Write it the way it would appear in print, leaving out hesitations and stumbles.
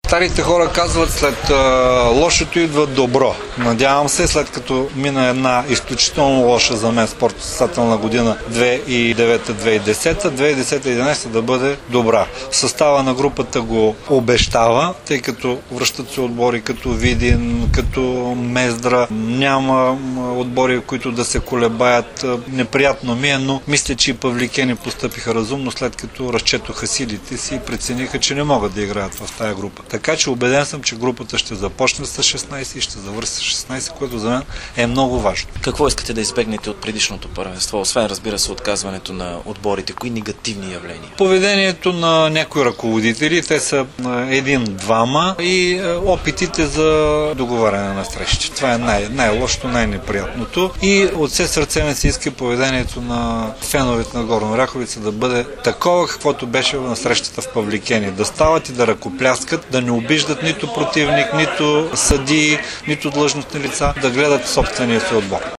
Старите хора казват, след лошото идва добро. Надявам се, след като мина една изключително лоша за мен спортно-състезателна година 2009-2010, 2010-2011 да бъде добра. Състава на групата го обещава, тъй като връщат се отбори като Видин, като Мездра. Няма отбори, които да се колебаят. Неприятно ми е, но мисля, че и Павликени постъпиха разумно, след като разчетоха силите си и прецениха, че не могат да играят в тая група. Така че убеден съм, че групата ще започне с 16 и ще завърши с 16, което за мен е много важно. Какво искате да избегнете от предишното първенство, освен, разбира се, отказването на отборите? Кои негативни явления? Поведението на някои ръководители, те са един-двама, и опитите за договаряне на срещи. Това е най-лошото, най-неприятното. И от все сърце ми се иска поведението на феновете на Горна Оряховица да бъде такова, каквото беше на срещата в Павликени. Да стават и да ръкопляскат, да не обиждат нито противник, нито съдии, нито длъжностни лица, да гледат собствения си отбор.